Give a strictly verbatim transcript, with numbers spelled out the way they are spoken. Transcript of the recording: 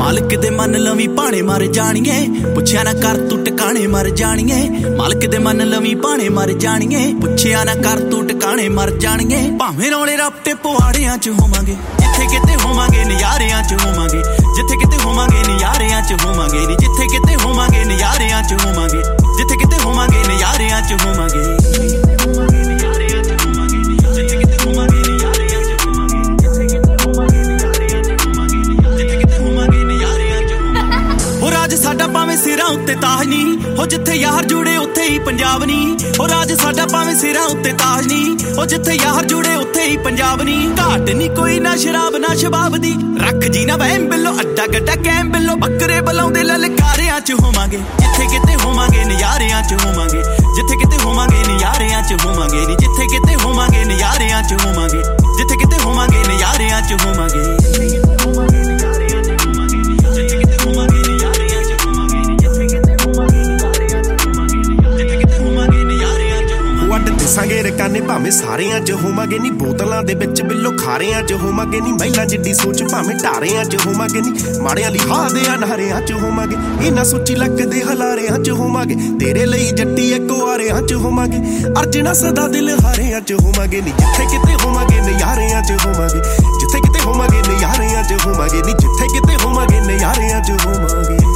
मालिक दे मन लवी भाणे मर जानिए पुछया ना कर तू टकाने मर जानिए मालिक दे मन लवी भाणे मर जानिए पुछया ना कर तू टकाने मर जानिए भावें रौले रपटे पवाड़ियां च होवांगे जिथे किते होवांगे नज़ारियां च होवांगे जिथे किते होवांगे नज़ारियां च होवांगे नी जिथे किते होवांगे नज़ारियां च होवांगे जिथे किते होवांगे नज़ारियां च होवांगे साडा भावें सिरां उत्ते ताज नी हो जिथे यार जुड़े उत्थे ही पंजाब नी हो राज साडा भावें सिरां उत्ते ताज नी हो जिथे यार जुड़े उत्थे ही पंजाब नी घाट नी कोई ना शराब ना शबाब दी रख जी ना वहम बिलो अड्डा गड्डा कैम बिलो बकरे बलाउंदे ललकारियां च होवांगे जिथे किते होवांगे नज़ारियां च होवांगे जिथे किते होवांगे नज़ारियां च होवांगे नी जिथे किते होवांगे नज़ारियां च होवांगे जिथे किते होवांगे नज़ारियां च होवांगे संगे रकाने भावें सारियां च होवांगे नी बोतलां दे विच बिल्लो खारियां च होवांगे नी महिलां जिड्डी सोच भावें ढारियां च होवांगे नी माड़ियां ली हा दे अनहारियां च होवांगे इन्ना सोची लक दे हलारियां च होवांगे तेरे लई जट्टी इक वारियां च होवांगे अर्जना सदा दिल हारियां च होवांगे नी जिथे किते होवांगे नज़ारियां च होवांगे जिथे किते होवांगे नज़ारियां च होवांगे नी जिथे किते होवांगे नज़ारियां च होवांगे।